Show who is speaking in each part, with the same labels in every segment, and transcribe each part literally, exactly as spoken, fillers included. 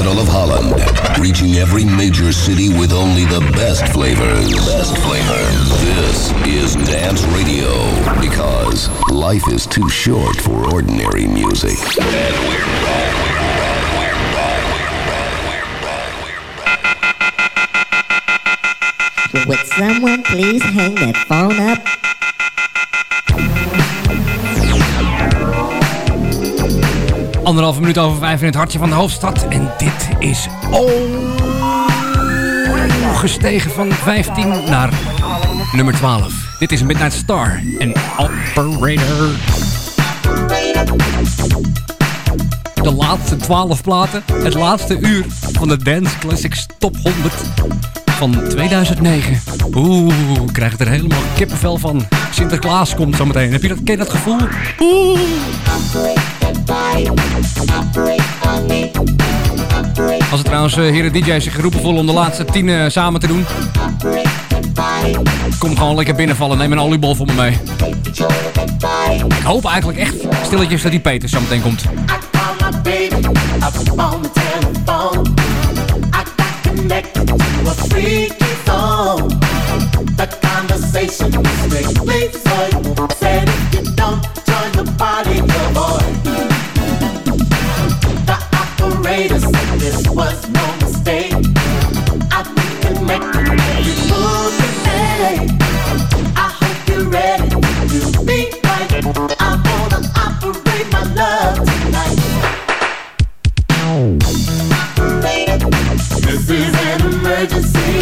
Speaker 1: capital of Holland, reaching every major city with only the best flavors. Best flavors. This is Dance Radio, because life is too short for ordinary music. And we're back, we're back, we're back, we're back, we're back, we're back.
Speaker 2: Would someone please hang that phone up?
Speaker 3: Anderhalve minuut over vijf in het hartje van de hoofdstad. En dit is oh, gestegen van vijftien naar nummer twaalf. Dit is Midnight Star en Operator. De laatste twaalf platen. Het laatste uur van de Dance Classics Top honderd van tweeduizend negen. Oeh, ik krijg er helemaal kippenvel van. Sinterklaas komt zo meteen. Heb je dat, ken je dat gevoel? Oeh. Als er trouwens uh, heren D J's zich geroepen voelen om de laatste tien uh, samen te doen, kom gewoon lekker binnenvallen. Neem een oliebol voor me mee. Ik hoop eigenlijk echt stilletjes dat die Peter zo meteen komt.
Speaker 4: This was no mistake. I've been connected with you today. I hope you're ready to be right. I wanna operate my love tonight. This is an emergency.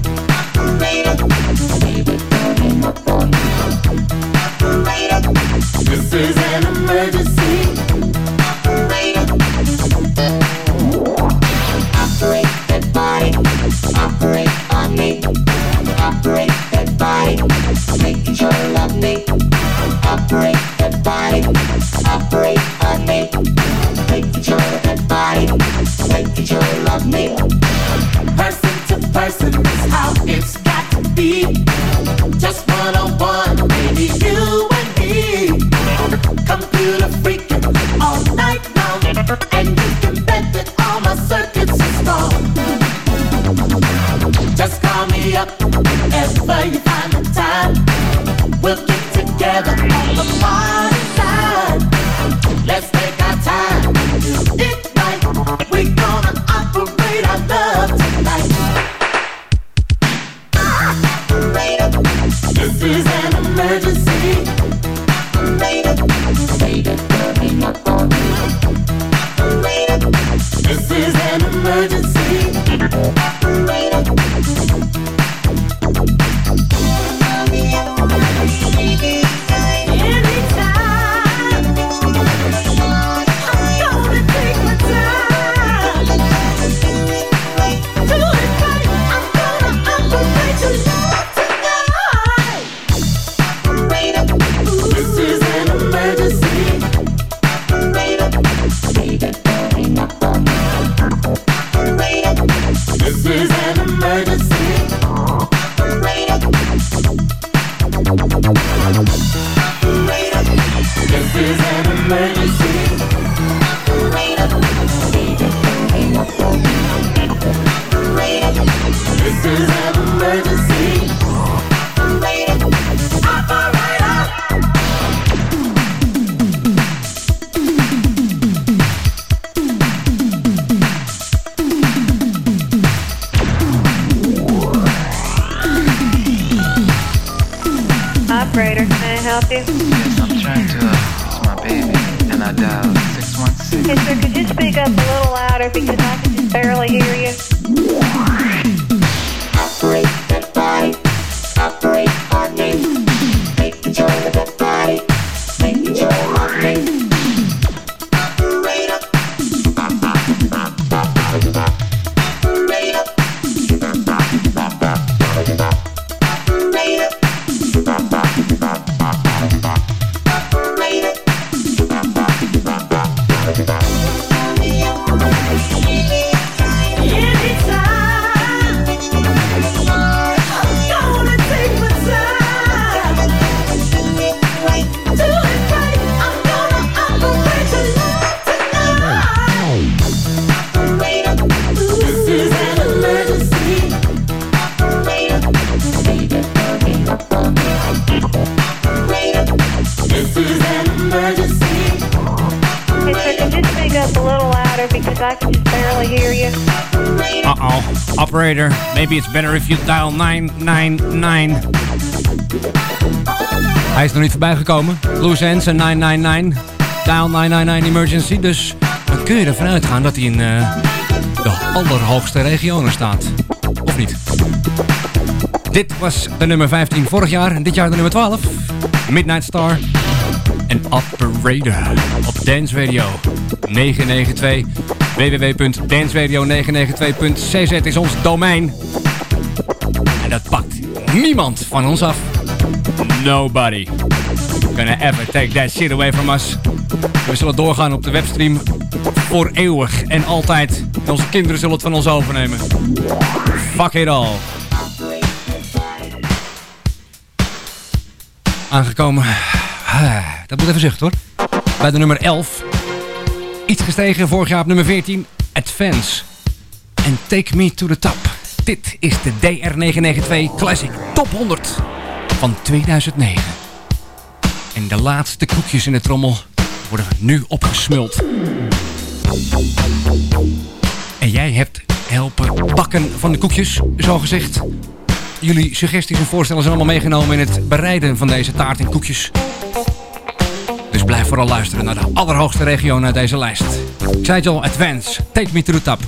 Speaker 4: This is an emergency. Operate that body, operate on me. Operate that body, make control of me. Operate that body, operate on me. Take control of that body, take control of me. Person to person is how it's got to be. Just one on one, baby, you and me. Computer freaking all night long, and you can bet that all my circuits are strong. Just call me up whenever you find the time. We'll get together on the party side. Let's take our time, do it right. We're gonna operate our love tonight. This is an emergency. This is an emergency.
Speaker 5: Operator, can I help you?
Speaker 6: Yes, I'm trying to, uh, it's my baby, and I dialed six one six.
Speaker 5: Hey, sir, could you speak up a little louder because I can just barely hear you?
Speaker 4: Operate that body, operate on me. Take control of that body, take control of me. Operate up, operate up, operate up. Anytime.
Speaker 5: I can just barely hear you.
Speaker 3: Uh-oh. Operator, maybe it's better if you dial nine nine nine. Hij is nog niet voorbij gekomen. Loose ends en nine nine nine. Dial nine nine nine emergency. Dus dan kun je ervan uitgaan dat hij in uh, de allerhoogste regionen staat. Of niet? Dit was de nummer vijftien vorig jaar. En dit jaar de nummer twaalf. Midnight Star. En Operator. Op Dance Radio negen negen twee. w w w punt dance radio negen negen twee punt c z is ons domein. En dat pakt niemand van ons af. Nobody gonna ever take that shit away from us. We zullen doorgaan op de webstream voor eeuwig en altijd. En onze kinderen zullen het van ons overnemen. Fuck it all. Aangekomen. Dat moet even zuchten hoor. Bij de nummer elf. Iets gestegen, vorig jaar op nummer veertien. Advance. En Take Me to the Top. Dit is de D R negen negen twee Classic Top honderd van tweeduizend negen. En de laatste koekjes in de trommel worden nu opgesmuld. En jij hebt helpen bakken van de koekjes, zo gezegd. Jullie suggesties en voorstellen zijn allemaal meegenomen in het bereiden van deze taart en koekjes. Dus blijf vooral luisteren naar de allerhoogste regio uit deze lijst. Ik zei het al, Advance, Take Me to the Top.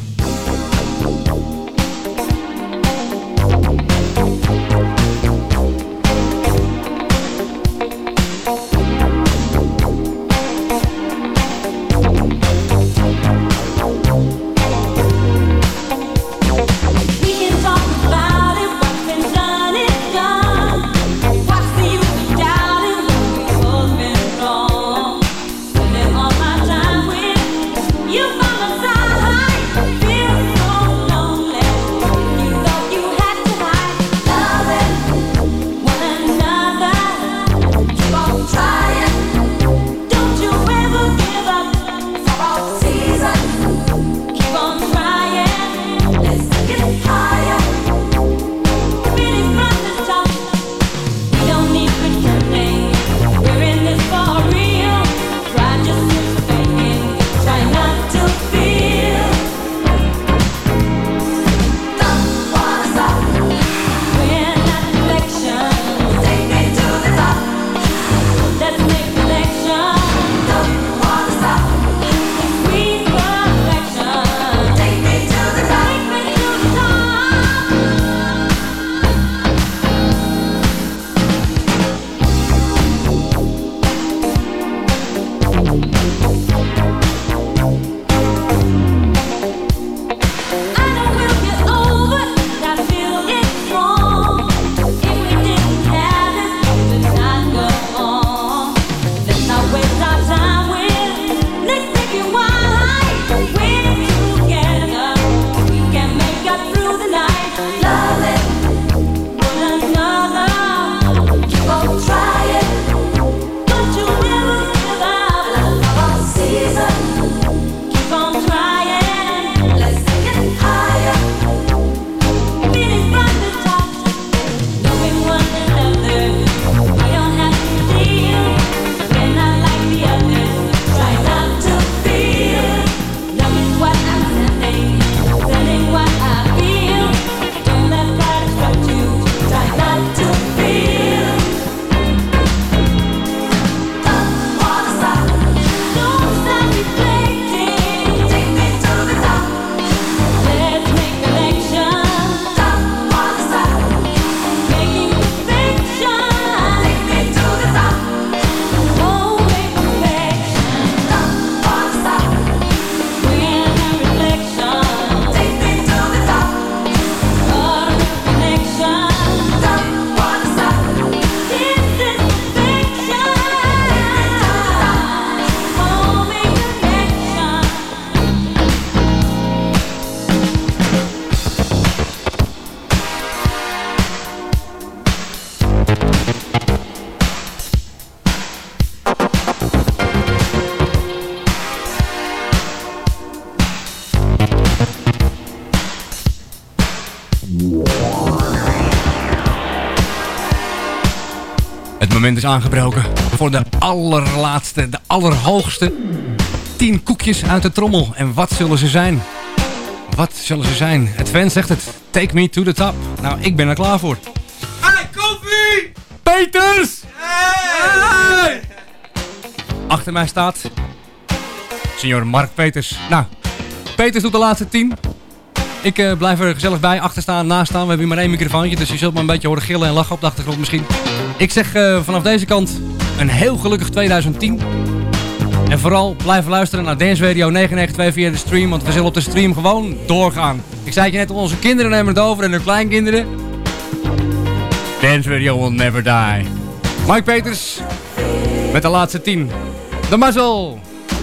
Speaker 3: Het moment is aangebroken voor de allerlaatste, de allerhoogste tien koekjes uit de trommel. En wat zullen ze zijn? Wat zullen ze zijn? Het fan zegt het. Take me to the top. Nou, ik ben er klaar voor.
Speaker 7: Hey, koffie!
Speaker 3: Peters!
Speaker 7: Hey!
Speaker 3: Hey! Achter mij staat... Signor Mark Peters. Nou, Peters doet de laatste tien. Ik uh, blijf er gezellig bij, achter staan, naast staan. We hebben hier maar één microfoontje, dus je zult me een beetje horen gillen en lachen op de achtergrond misschien. Ik zeg uh, vanaf deze kant een heel gelukkig twintig tien. En vooral blijven luisteren naar Dance Radio negen negen twee via de stream, want we zullen op de stream gewoon doorgaan. Ik zei het je net, onze kinderen nemen het over en hun kleinkinderen. Dance Radio will never die. Mike Peters met de laatste tien. De mazzel!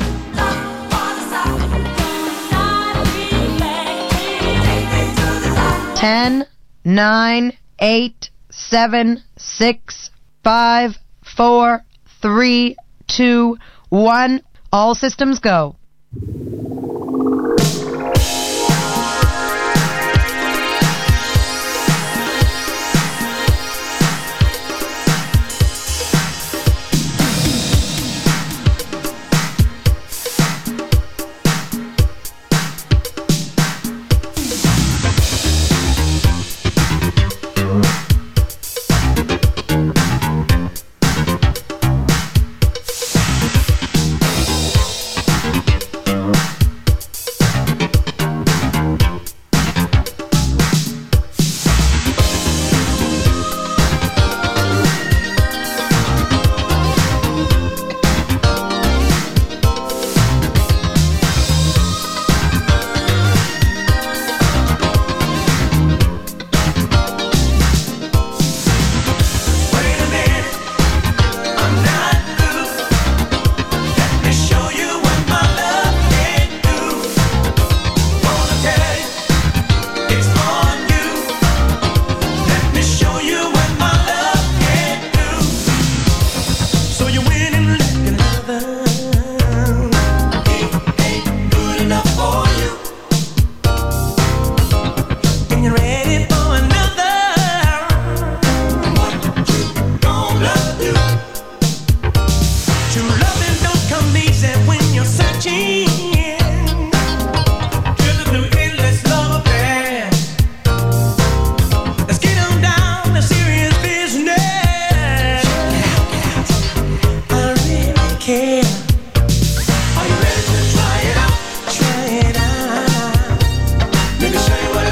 Speaker 8: ten, nine, eight, seven, six, five, four, three, two, one. All systems go.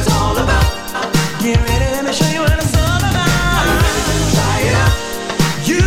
Speaker 9: You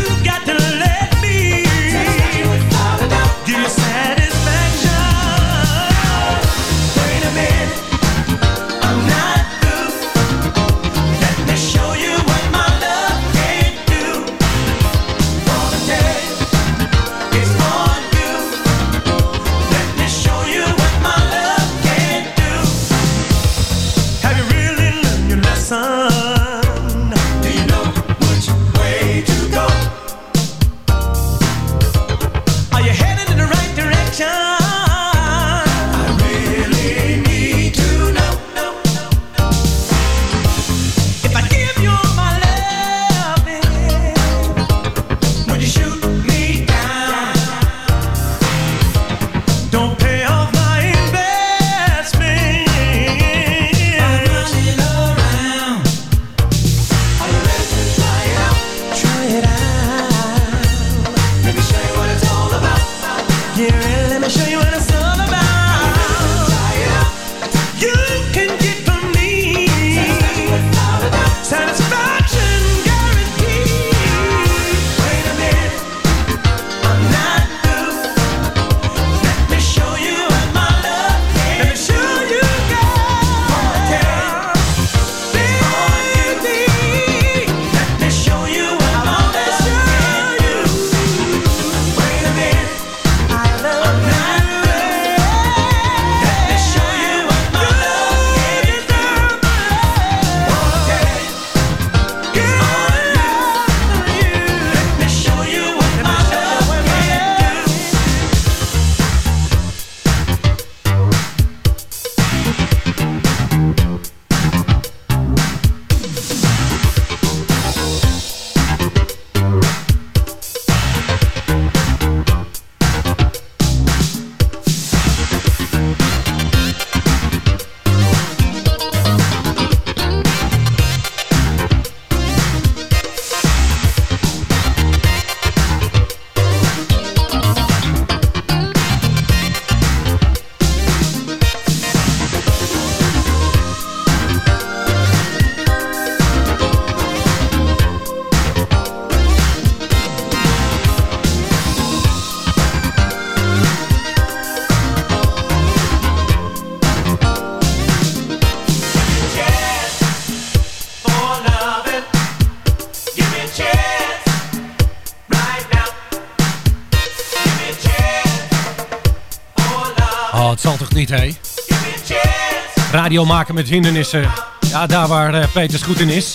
Speaker 9: dat zal toch niet, hé? Radio maken met hindernissen. Ja, daar waar uh, Peters goed in is.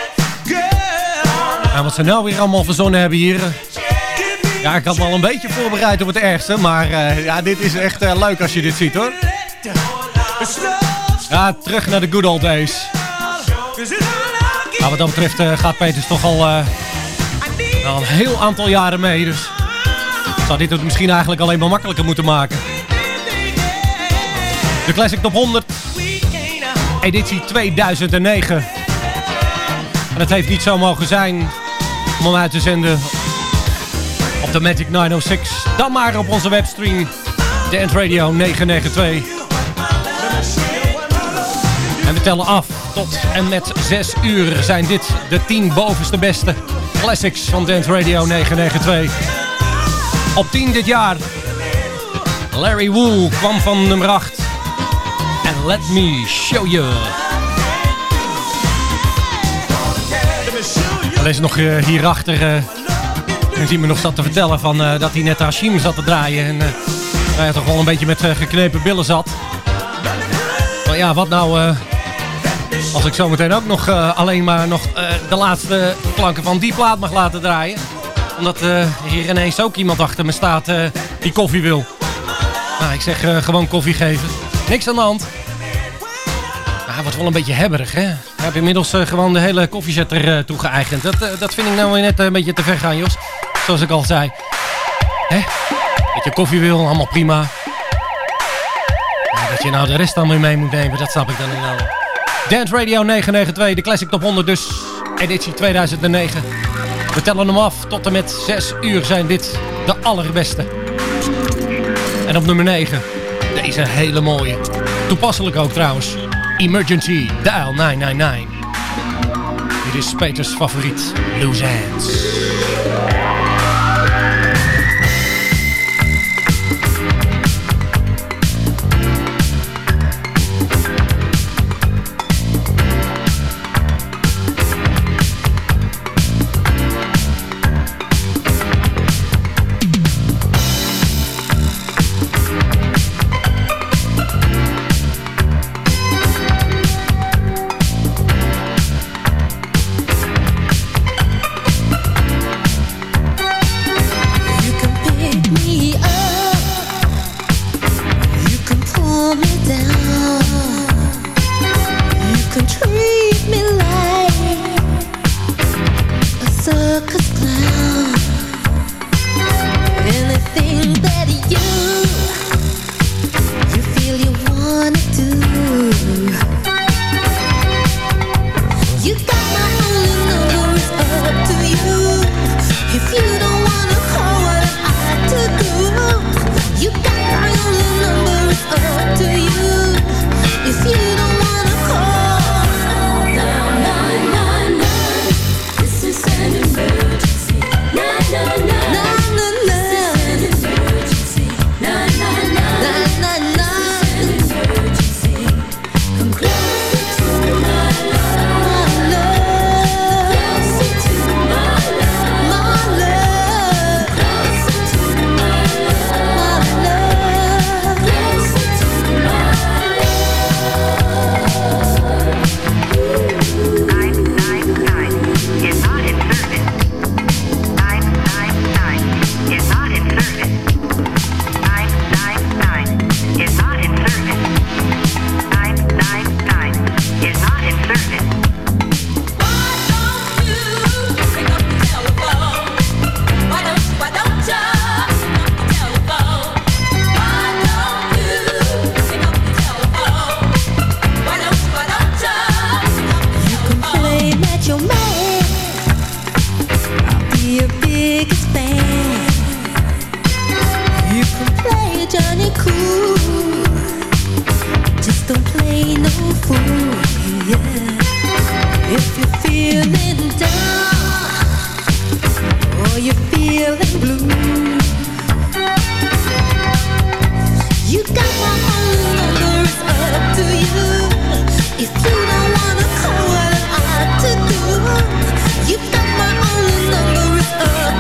Speaker 9: Ja, wat ze nou weer allemaal verzonnen hebben hier. Ja, ik had me al een beetje voorbereid op het ergste. Maar uh, ja, dit is echt uh, leuk als je dit ziet, hoor. Ja, terug naar de good old days. Nou, wat dat betreft uh, gaat Peters toch al, uh, al een heel aantal jaren mee. Dus zou dit het misschien eigenlijk alleen maar makkelijker moeten maken. De Classic Top honderd. Editie tweeduizend negen. En het heeft niet zo mogen zijn om hem uit te zenden op de Magic negen oh zes. Dan maar op onze webstream Dance Radio negen negen twee. En we tellen af tot en met zes uur zijn dit de tien bovenste beste classics van Dance Radio negen negen twee. Op tien dit jaar. Larry Wool kwam van nummer acht. En Let Me Show You. Hij is nog uh, hierachter. Uh, en zie me nog zat te vertellen van, uh, dat hij net Hashim zat te draaien. En uh, hij toch wel een beetje met uh, geknepen billen zat. Maar ja, wat nou uh, als ik zo meteen ook nog uh, alleen maar nog uh, de laatste klanken van die plaat mag laten draaien. Omdat uh, hier ineens ook iemand achter me staat uh, die koffie wil. Nou, ik zeg uh, gewoon koffie geven. Niks aan de hand. Nou, hij wordt wel een beetje hebberig, hè. Ik heb inmiddels uh, gewoon de hele koffiezet er uh, toe geëigend. Dat, uh, dat vind ik nou weer net uh, een beetje te ver gaan, Jos. Zoals ik al zei. Hè? Dat je koffie wil, allemaal prima. Maar dat je nou de rest dan weer mee moet nemen, dat snap ik dan niet nou. Dance Radio negen negen twee, de Classic Top honderd dus. Editie tweeduizend negen. We tellen hem af. Tot en met zes uur zijn dit de allerbeste. En op nummer negen. Deze hele mooie. Toepasselijk ook trouwens. Emergency Dial negen negen negen. Dit is Peters favoriet. Loose Hands.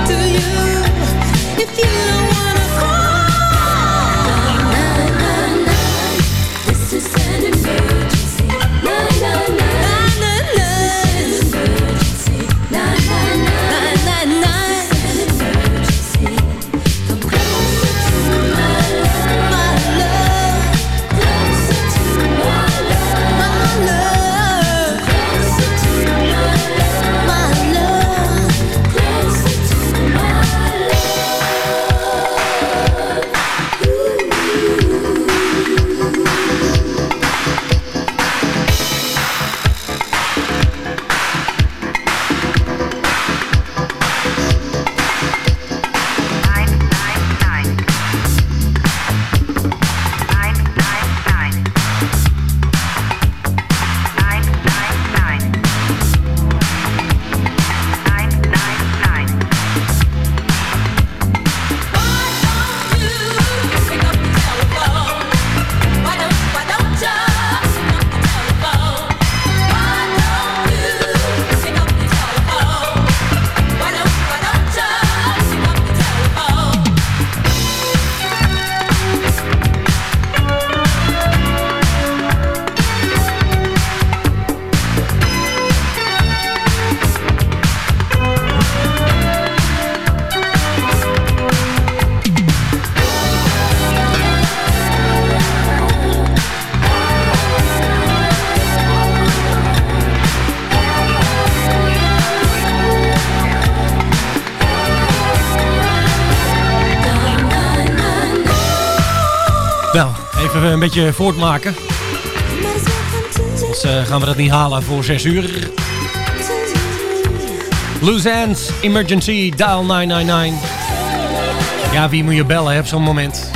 Speaker 10: If you don't wanna call nine nine nine
Speaker 9: Nou, even een beetje voortmaken. Dus uh, gaan we dat niet halen voor zes uur. Loose Ends, Emergency, dial nine nine nine. Ja, wie moet je bellen hè, op zo'n moment?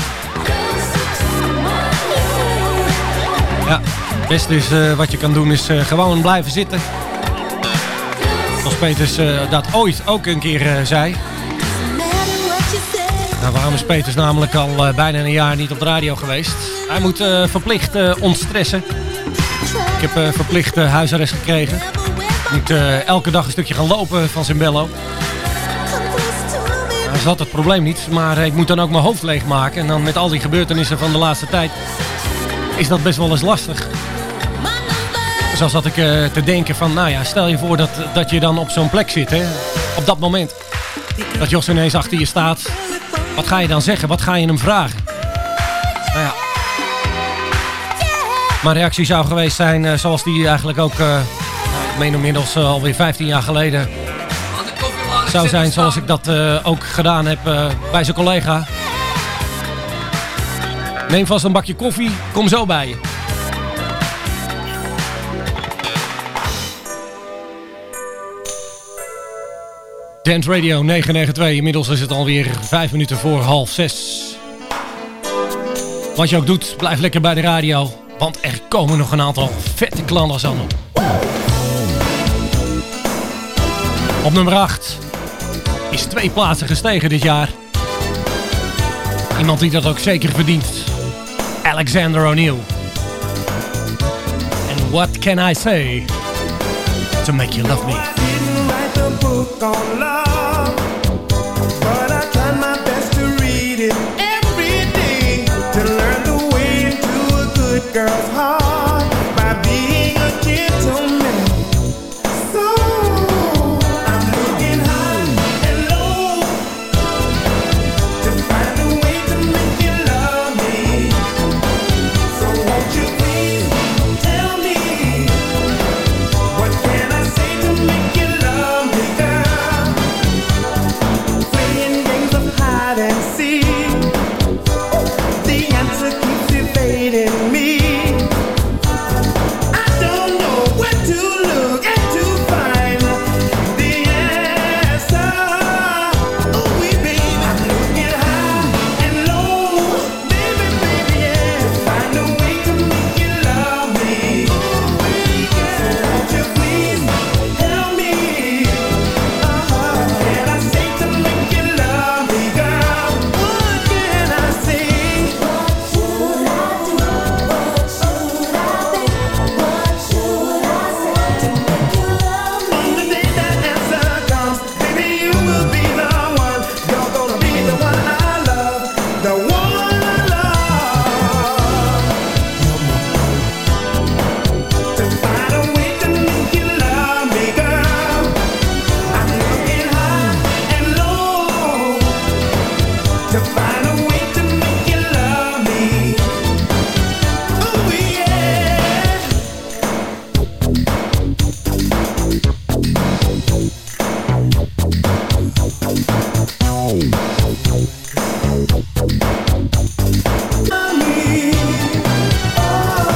Speaker 9: Ja, het beste is uh, wat je kan doen is uh, gewoon blijven zitten. Zoals Peters uh, dat ooit ook een keer uh, zei. Nou, waarom is Peters namelijk al uh, bijna een jaar niet op de radio geweest? Hij moet uh, verplicht uh, ontstressen. Ik heb uh, verplicht uh, huisarrest gekregen. Ik moet uh, elke dag een stukje gaan lopen van zijn bello. Dat is altijd het probleem niet, maar ik moet dan ook mijn hoofd leegmaken. En dan met al die gebeurtenissen van de laatste tijd is dat best wel eens lastig. Zo zat ik uh, te denken van, nou ja, stel je voor dat, dat je dan op zo'n plek zit, hè, op dat moment. Dat Jos ineens achter je staat. Wat ga je dan zeggen? Wat ga je hem vragen? Nou ja. Mijn reactie zou geweest zijn, uh, zoals die eigenlijk ook, uh, ik meen inmiddels uh, alweer vijftien jaar geleden, zou zijn zoals ik dat uh, ook gedaan heb uh, bij zijn collega. Neem vast een bakje koffie, kom zo bij je. Dance Radio negen negen twee, inmiddels is het alweer vijf minuten voor half zes. Wat je ook doet, blijf lekker bij de radio, want er komen nog een aantal vette klallers aan op. Op nummer acht is twee plaatsen gestegen dit jaar. Iemand die dat ook zeker verdient. Alexander O'Neal. And what can I say to make you love me?
Speaker 10: Book on love.